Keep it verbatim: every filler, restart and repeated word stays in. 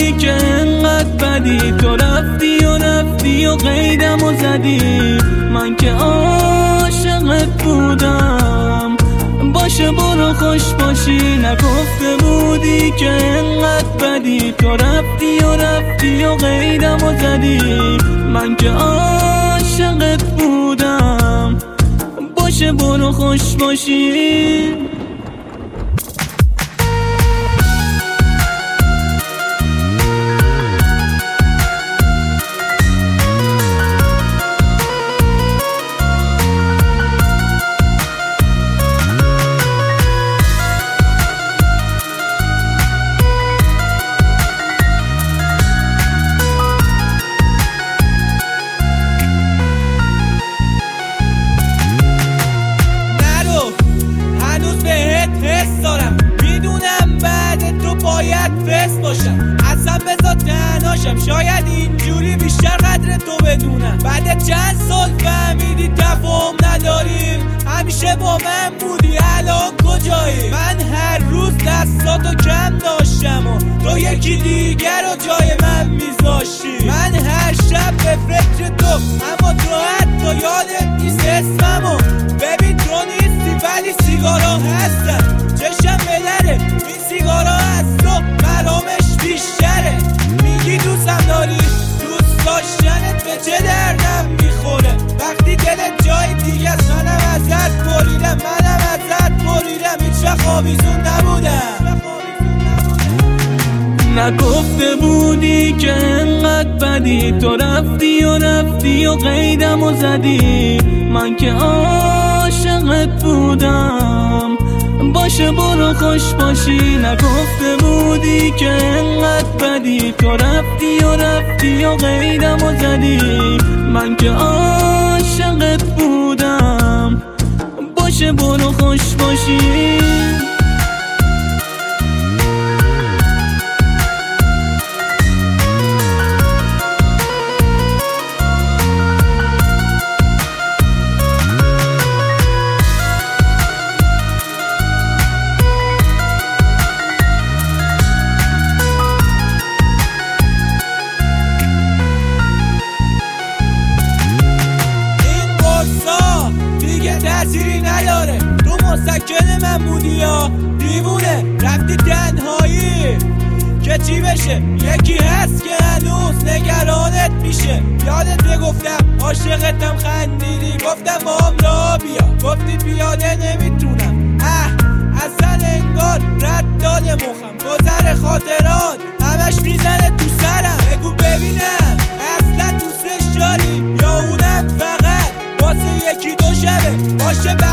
بودی که انقدر بدی، تو رفتی و رفتی و قیدم و زدی. من که عاشقت بودم، باشه برو خوش باشی. نگفته بودی که انقدر بدی، تو رفتی و رفتی و قیدم و زدی. من که عاشقت بودم، باشه برو خوش باشی. میدونم بعد تو باید فست باشم، اصلا بذار تنهاشم، شاید اینجوری بیشتر قدر تو بدونم. بعد چند سال فهمیدی تفاهم نداریم، همیشه با من بودی الان کجایی؟ من هر روز دستاتو کم داشتم و تو یکی دیگر رو جای من میذاشتی. من هر شب به فکر تو، اما تو حتی یادت نیست اسممو. ببین تو نیستی ولی سیگارا هستم، چشم بلره این سیگارا از تو مرامش بیشتره. میگی دوستم داری، دوست داشتنت به چه دردم میخوره؟ وقتی دلت جای دیگه است، منم ازت بریدم، منم ازت بریدم، هیچ وقت آویزون نبودم. نگفته بودی که انقدر بدی، تو رفتی و رفتی و قیدم و زدی. من که عاشقت بودم، باشه برو خوش باشی. نگفته بودی که انقدر بدی، تو رفتی و رفتی و قیدم و زدی. من که عاشقت بودم، باشه برو خوش باشی. تأثیری نداره، تو مسکن من بودی یا دیوونه رفتی تنهایی که چی بشه؟ یکی هست که هنوز نگرانت میشه. یادت بگفتم عاشقتم، خندیدی گفتم مام را بیا، گفتی پیاده نمیتونم. اه اصلا انگار رد داده مخم، گذر خاطرات همش میزنه تو سرم. بگو ببینم اصلا دوستش داری یا اونم فقط واسه یکی دو شبه باشه؟